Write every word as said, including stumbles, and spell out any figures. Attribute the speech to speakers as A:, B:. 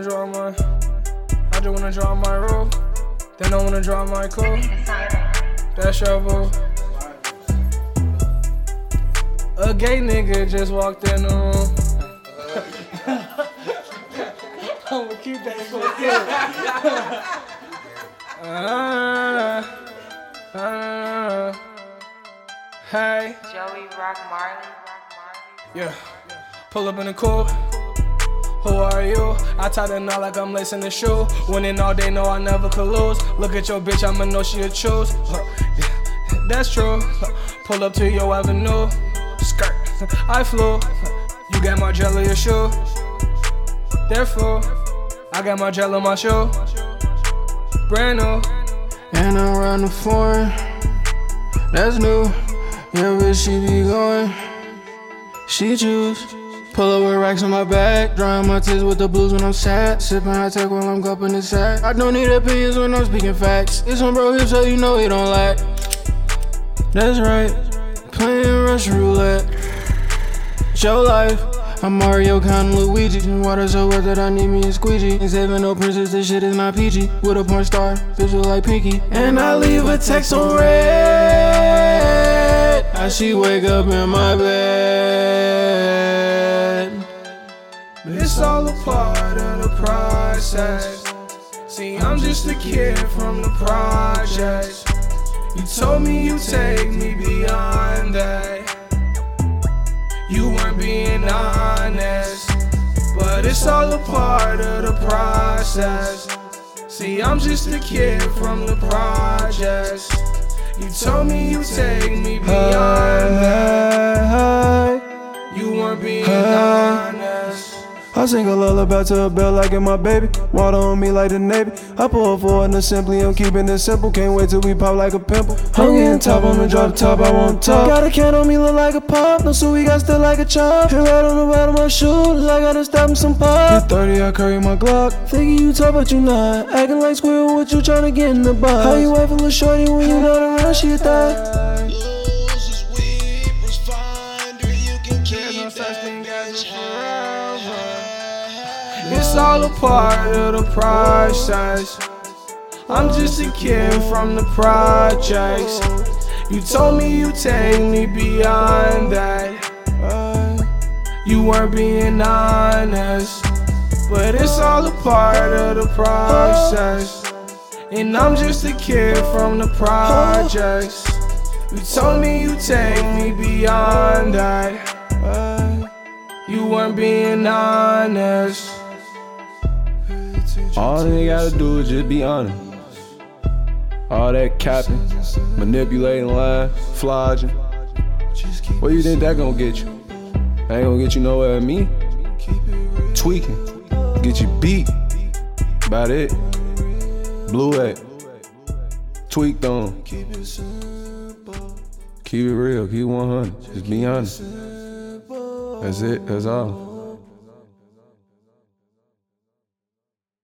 A: wanna draw my, I just wanna draw my roll. Then I wanna draw my code. That's your boo. A gay nigga just walked in the room. I'ma keep that shit. uh, uh, hey.
B: Joey Rock Marley.
A: Yeah. Pull up in the coupe. Who are you? I tie the knot like I'm lacing the shoe. Winning all day, no, I never could lose. Look at your bitch, I'ma know she'll choose. Huh, yeah, that's true. Huh, pull up to your avenue. Skirt, I flew. You got my gel in your shoe. Therefore, I got my gel in my shoe. Brand new.
C: And I'm around the foreign. That's new. Yeah, where she be going? She choose. Pull up with racks on my back, drying my tears with the blues when I'm sad. Sipping high tech while I'm cupping the sack. I don't need opinions when I'm speaking facts. It's on bro hip, so you know he don't lack. That's right, playing Russian roulette. It's your life. I'm Mario, kinda Luigi. Water so wet that I need me a squeegee. Ain't saving no princess, this shit is not P G. With a porn star, bitch look like Pinky. And I leave a text on red. How she wake up in my bed.
A: It's all a part of the process. See, I'm just a kid from the projects. You told me you take me beyond that. You weren't being honest, but it's all a part of the process. See, I'm just a kid from the projects. You told me you take me beyond that. You weren't being honest.
C: I sing a lullaby to a bell like in my baby. Water on me like the Navy. I pour for an assembly, I'm keeping it simple. Can't wait till we pop like a pimple. I'm getting top, I'ma drop the top, I want top. Got a can on me, look like a pop. No suit, we got still like a chop. Hair right on the bottom of my shoe, I gotta stop him some pop. Hit thirty, I carry my Glock. Thinking you tough, but you not. Acting like squirrel, what you tryna get in the box? How you wife a little shorty when you not around, she a thot.
A: It's all a part of the process. I'm just a kid from the projects. You told me you take me beyond that. You weren't being honest, but it's all a part of the process. And I'm just a kid from the projects. You told me you take me beyond that. You weren't being honest.
C: All they gotta do is just be honest. All that capping, manipulating, lying, flogging. What do you think that gonna get you? That ain't gonna get you nowhere with me. Tweaking, get you beat. About it. Blue eight. Tweaked on. Keep it real, keep it one hundred. Just be honest. That's it, that's all.